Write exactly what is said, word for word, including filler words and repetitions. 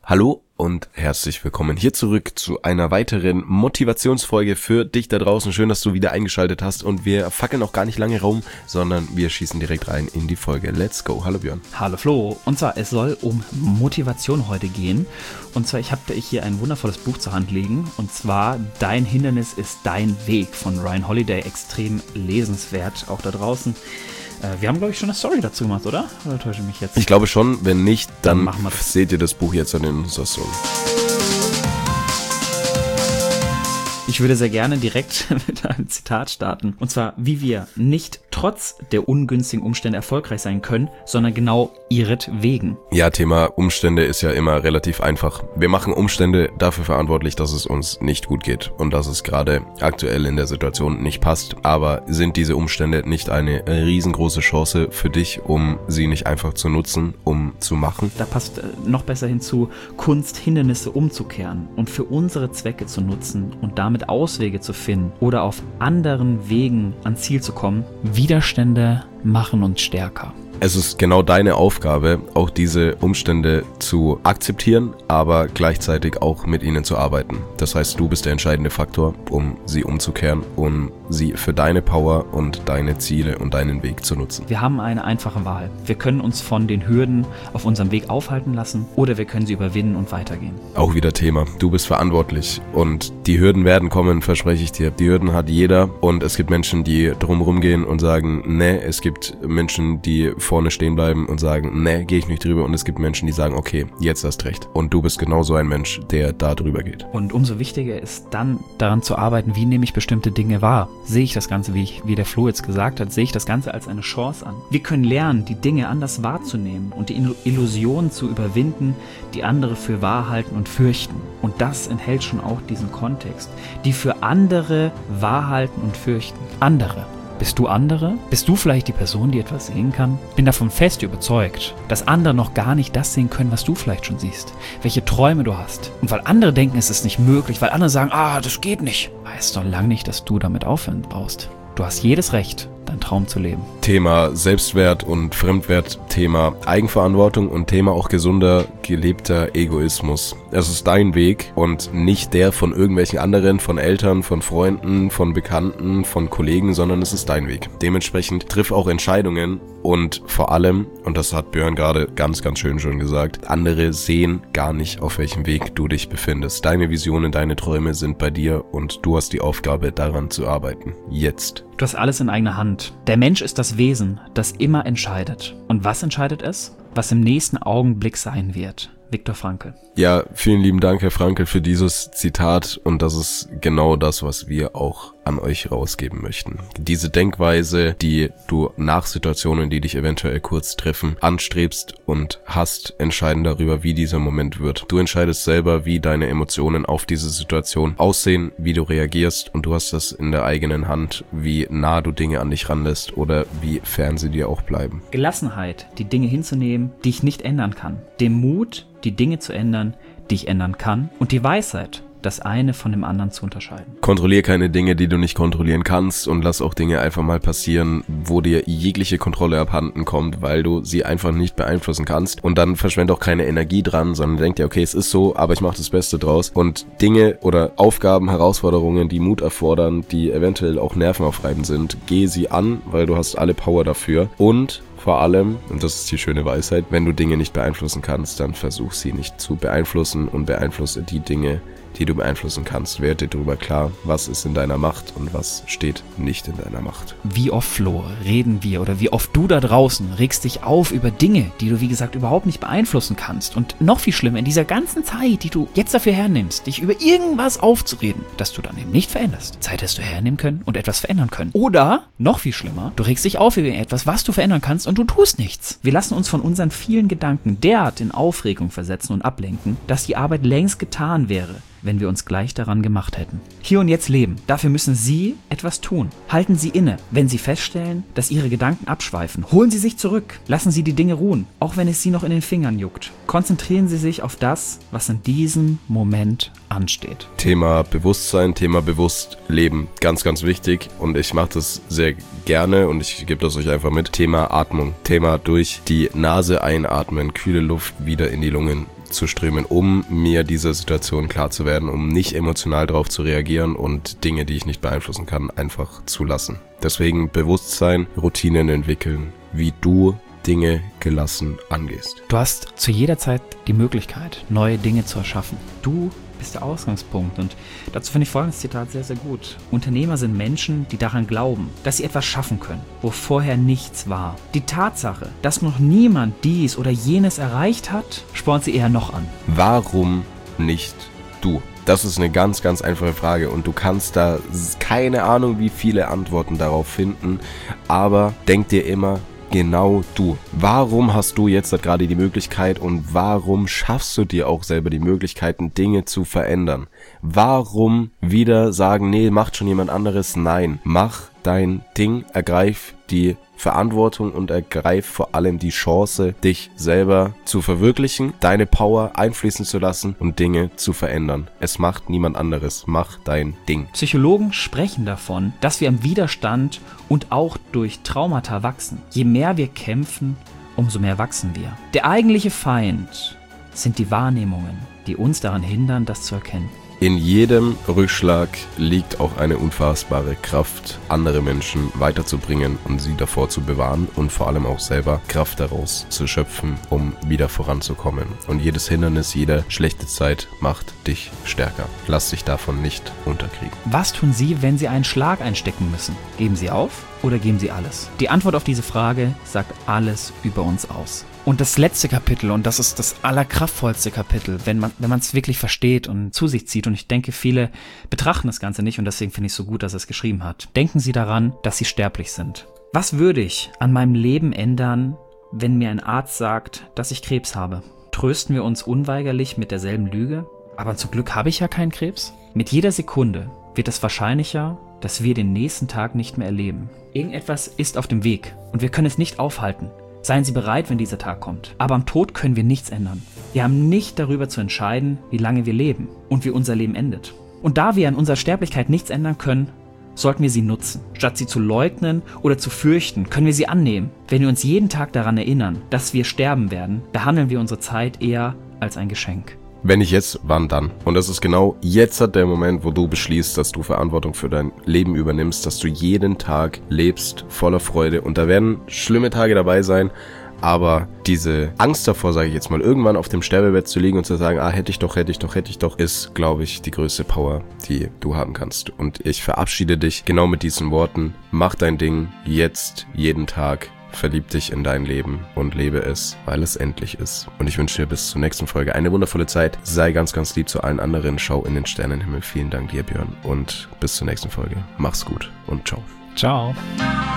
Hallo und herzlich willkommen hier zurück zu einer weiteren Motivationsfolge für dich da draußen. Schön, dass du wieder eingeschaltet hast und wir fackeln auch gar nicht lange rum, sondern wir schießen direkt rein in die Folge. Let's go. Hallo Björn. Hallo Flo. Und zwar, es soll um Motivation heute gehen. Und zwar, ich habe hier ein wundervolles Buch zur Hand liegen. Und zwar, Dein Hindernis ist dein Weg von Ryan Holiday. Extrem lesenswert, auch da draußen. Wir haben, glaube ich, schon eine Story dazu gemacht, oder? Oder täusche ich mich jetzt? Ich glaube schon. Wenn nicht, dann, dann machen wir das. Seht ihr das Buch jetzt in unserer Story. Ich würde sehr gerne direkt mit einem Zitat starten. Und zwar, wie wir nicht trotz der ungünstigen Umstände erfolgreich sein können, sondern genau ihretwegen. Ja, Thema Umstände ist ja immer relativ einfach. Wir machen Umstände dafür verantwortlich, dass es uns nicht gut geht und dass es gerade aktuell in der Situation nicht passt. Aber sind diese Umstände nicht eine riesengroße Chance für dich, um sie nicht einfach zu nutzen, um zu machen? Da passt noch besser hinzu, Kunst, Hindernisse umzukehren und für unsere Zwecke zu nutzen und damit Auswege zu finden oder auf anderen Wegen ans Ziel zu kommen. Widerstände machen uns stärker. Es ist genau deine Aufgabe, auch diese Umstände zu akzeptieren, aber gleichzeitig auch mit ihnen zu arbeiten. Das heißt, du bist der entscheidende Faktor, um sie umzukehren, um sie für deine Power und deine Ziele und deinen Weg zu nutzen. Wir haben eine einfache Wahl. Wir können uns von den Hürden auf unserem Weg aufhalten lassen oder wir können sie überwinden und weitergehen. Auch wieder Thema. Du bist verantwortlich und die Hürden werden kommen, verspreche ich dir. Die Hürden hat jeder und es gibt Menschen, die drumherum gehen und sagen, nee, es gibt Menschen, die vorne stehen bleiben und sagen, nee, gehe ich nicht drüber. Und es gibt Menschen, die sagen, okay, jetzt hast recht. Und du bist genauso ein Mensch, der da drüber geht. Und umso wichtiger ist dann daran zu arbeiten, wie nehme ich bestimmte Dinge wahr? Sehe ich das Ganze, wie, ich, wie der Flo jetzt gesagt hat, sehe ich das Ganze als eine Chance an? Wir können lernen, die Dinge anders wahrzunehmen und die Illusionen zu überwinden, die andere für wahr halten und fürchten. Und das enthält schon auch diesen Kontext, die für andere wahr halten und fürchten. Andere. Bist du andere? Bist du vielleicht die Person, die etwas sehen kann? Bin davon fest überzeugt, dass andere noch gar nicht das sehen können, was du vielleicht schon siehst. Welche Träume du hast. Und weil andere denken, es ist nicht möglich, weil andere sagen, ah, das geht nicht, heißt doch lang nicht, dass du damit aufhören brauchst. Du hast jedes Recht, deinen Traum zu leben. Thema Selbstwert und Fremdwert, Thema Eigenverantwortung und Thema auch gesunder, gelebter Egoismus. Es ist dein Weg und nicht der von irgendwelchen anderen, von Eltern, von Freunden, von Bekannten, von Kollegen, sondern es ist dein Weg. Dementsprechend triff auch Entscheidungen und vor allem, und das hat Björn gerade ganz, ganz schön schon gesagt, andere sehen gar nicht, auf welchem Weg du dich befindest. Deine Visionen, deine Träume sind bei dir und du hast die Aufgabe, daran zu arbeiten. Jetzt. Du hast alles in eigener Hand. Der Mensch ist das Wesen, das immer entscheidet. Und was entscheidet es? Was im nächsten Augenblick sein wird. Viktor Frankl. Ja, vielen lieben Dank, Herr Frankl, für dieses Zitat und das ist genau das, was wir auch an euch rausgeben möchten. Diese Denkweise, die du nach Situationen, die dich eventuell kurz treffen, anstrebst und hast, entscheiden darüber, wie dieser Moment wird. Du entscheidest selber, wie deine Emotionen auf diese Situation aussehen, wie du reagierst und du hast das in der eigenen Hand, wie nah du Dinge an dich ranlässt oder wie fern sie dir auch bleiben. Gelassenheit, die Dinge hinzunehmen, die ich nicht ändern kann. Den Mut, die Dinge zu ändern, die ich ändern kann. Und die Weisheit, das eine von dem anderen zu unterscheiden. Kontrollier keine Dinge, die du nicht kontrollieren kannst und lass auch Dinge einfach mal passieren, wo dir jegliche Kontrolle abhanden kommt, weil du sie einfach nicht beeinflussen kannst. Und dann verschwende auch keine Energie dran, sondern denk dir, okay, es ist so, aber ich mache das Beste draus. Und Dinge oder Aufgaben, Herausforderungen, die Mut erfordern, die eventuell auch nervenaufreibend sind, geh sie an, weil du hast alle Power dafür. Und vor allem, und das ist die schöne Weisheit, wenn du Dinge nicht beeinflussen kannst, dann versuch sie nicht zu beeinflussen und beeinflusse die Dinge, die du beeinflussen kannst. Werde dir darüber klar, was ist in deiner Macht und was steht nicht in deiner Macht. Wie oft, Flo, reden wir oder wie oft du da draußen regst dich auf über Dinge, die du, wie gesagt, überhaupt nicht beeinflussen kannst. Und noch viel schlimmer, in dieser ganzen Zeit, die du jetzt dafür hernimmst, dich über irgendwas aufzureden, dass du dann eben nicht veränderst. Zeit hast du hernehmen können und etwas verändern können. Oder, noch viel schlimmer, du regst dich auf über etwas, was du verändern kannst und du tust nichts. Wir lassen uns von unseren vielen Gedanken derart in Aufregung versetzen und ablenken, dass die Arbeit längst getan wäre, wenn wir uns gleich daran gemacht hätten. Hier und jetzt leben. Dafür müssen Sie etwas tun. Halten Sie inne, wenn Sie feststellen, dass Ihre Gedanken abschweifen. Holen Sie sich zurück. Lassen Sie die Dinge ruhen, auch wenn es Sie noch in den Fingern juckt. Konzentrieren Sie sich auf das, was in diesem Moment ansteht. Thema Bewusstsein, Thema Bewusstleben. Ganz, ganz wichtig und ich mache das sehr gerne und ich gebe das euch einfach mit. Thema Atmung. Thema durch die Nase einatmen, kühle Luft wieder in die Lungen zu strömen, um mir dieser Situation klar zu werden, um nicht emotional darauf zu reagieren und Dinge, die ich nicht beeinflussen kann, einfach zu lassen. Deswegen Bewusstsein, Routinen entwickeln, wie du Dinge gelassen angehst. Du hast zu jeder Zeit die Möglichkeit, neue Dinge zu erschaffen. Du bist der Ausgangspunkt und dazu finde ich folgendes Zitat sehr, sehr gut. Unternehmer sind Menschen, die daran glauben, dass sie etwas schaffen können, wo vorher nichts war. Die Tatsache, dass noch niemand dies oder jenes erreicht hat, spornt sie eher noch an. Warum nicht du? Das ist eine ganz, ganz einfache Frage und du kannst da keine Ahnung, wie viele Antworten darauf finden, aber denk dir immer, genau du. Warum hast du jetzt gerade die Möglichkeit und warum schaffst du dir auch selber die Möglichkeiten, Dinge zu verändern? Warum wieder sagen, nee, macht schon jemand anderes? Nein, mach dein Ding, ergreif die Verantwortung und ergreif vor allem die Chance, dich selber zu verwirklichen, deine Power einfließen zu lassen und Dinge zu verändern. Es macht niemand anderes. Mach dein Ding. Psychologen sprechen davon, dass wir im Widerstand und auch durch Traumata wachsen. Je mehr wir kämpfen, umso mehr wachsen wir. Der eigentliche Feind sind die Wahrnehmungen, die uns daran hindern, das zu erkennen. In jedem Rückschlag liegt auch eine unfassbare Kraft, andere Menschen weiterzubringen und sie davor zu bewahren und vor allem auch selber Kraft daraus zu schöpfen, um wieder voranzukommen. Und jedes Hindernis, jede schlechte Zeit macht dich stärker. Lass dich davon nicht unterkriegen. Was tun Sie, wenn Sie einen Schlag einstecken müssen? Geben Sie auf oder geben Sie alles? Die Antwort auf diese Frage sagt alles über uns aus. Und das letzte Kapitel, und das ist das allerkraftvollste Kapitel, wenn man wenn man es wirklich versteht und zu sich zieht, und ich denke, viele betrachten das Ganze nicht und deswegen finde ich es so gut, dass er es geschrieben hat. Denken Sie daran, dass Sie sterblich sind. Was würde ich an meinem Leben ändern, wenn mir ein Arzt sagt, dass ich Krebs habe? Trösten wir uns unweigerlich mit derselben Lüge? Aber zum Glück habe ich ja keinen Krebs. Mit jeder Sekunde wird es wahrscheinlicher, dass wir den nächsten Tag nicht mehr erleben. Irgendetwas ist auf dem Weg und wir können es nicht aufhalten. Seien Sie bereit, wenn dieser Tag kommt. Aber am Tod können wir nichts ändern. Wir haben nicht darüber zu entscheiden, wie lange wir leben und wie unser Leben endet. Und da wir an unserer Sterblichkeit nichts ändern können, sollten wir sie nutzen. Statt sie zu leugnen oder zu fürchten, können wir sie annehmen. Wenn wir uns jeden Tag daran erinnern, dass wir sterben werden, behandeln wir unsere Zeit eher als ein Geschenk. Wenn nicht jetzt, wann dann? Und das ist genau jetzt hat der Moment, wo du beschließt, dass du Verantwortung für dein Leben übernimmst, dass du jeden Tag lebst voller Freude. Und da werden schlimme Tage dabei sein, aber diese Angst davor, sage ich jetzt mal, irgendwann auf dem Sterbebett zu liegen und zu sagen, ah, hätte ich doch, hätte ich doch, hätte ich doch, ist, glaube ich, die größte Power, die du haben kannst. Und ich verabschiede dich genau mit diesen Worten. Mach dein Ding jetzt, jeden Tag. Verlieb dich in dein Leben und lebe es, weil es endlich ist. Und ich wünsche dir bis zur nächsten Folge eine wundervolle Zeit. Sei ganz, ganz lieb zu allen anderen. Schau in den Sternenhimmel. Vielen Dank dir, Björn. Und bis zur nächsten Folge. Mach's gut und ciao. Ciao.